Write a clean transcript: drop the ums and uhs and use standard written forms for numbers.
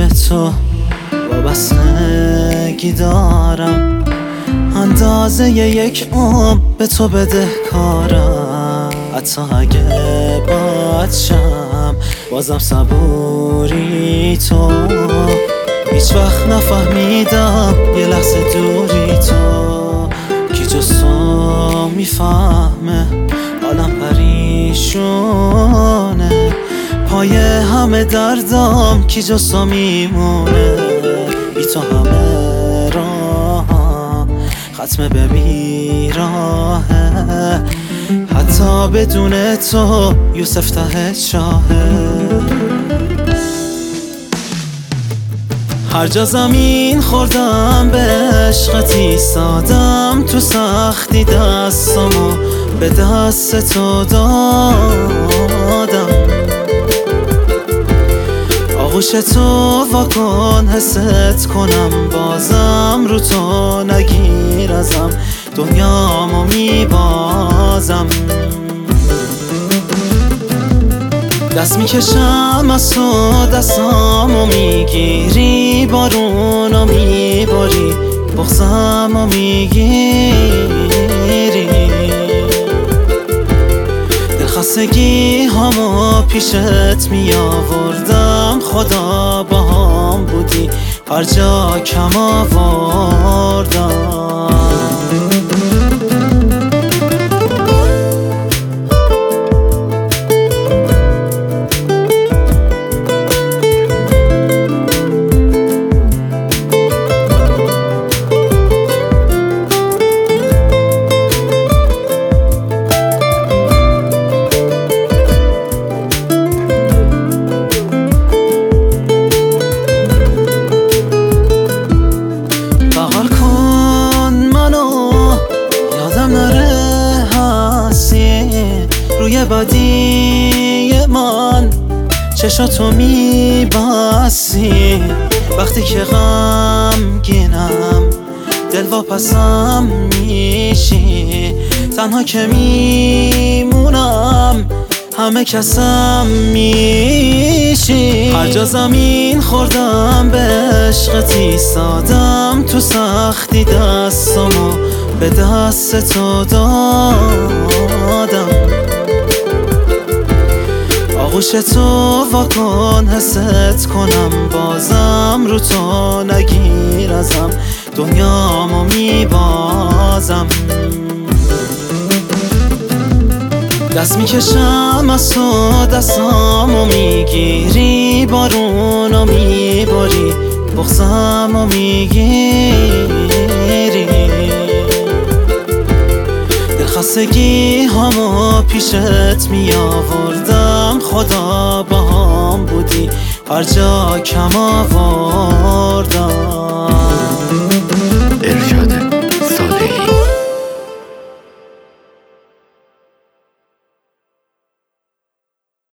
به تو وابستگی دارم، اندازه یک عمر به تو بدهکارم. حتی اگه بد شم بازم صبوری تو. هیچ وقت نفهمیدم یه لحظه دوری تو، کی جز تو میفهمه حالم پریشونه. پای همه دردام کی جز تو میمونه. بی تو همه راهم ختم به بیراهه، حتی بدون تو یوسف ته چاهه. هر جا زمین خوردم به عشقت ایستادم، تو سختی دستمو به دست تو دادم. آغوش تو واکن حست کنم، بازم رو تو نگیر ازم، دنیامو میبازم. دست میکشم از تو دستامو میگیری، بارونو میباری بغضمو میگیری. دلخستگی هامو پیشت میآوردم، خدا با هم بودی هر جا کم آوردم. روی بدی من چشاتو میبسی، وقتی که غمگینم دل واپسم میشی. تنها که میمونم همه کسم میشی. هر جا زمین خوردم به عشقت ایستادم، تو سختی دستمو به دست تو دادم. آغوش تو واکن حست کنم، بازم رو تو نگیر ازم، دنیامو میبازم. دست میکشم از تو دستامو میگیری، بارونو میباری بغضمو میگیری. دلخستگی هامو پیشت میآوردم، خدا با هم بودی هر جا کم آوردم.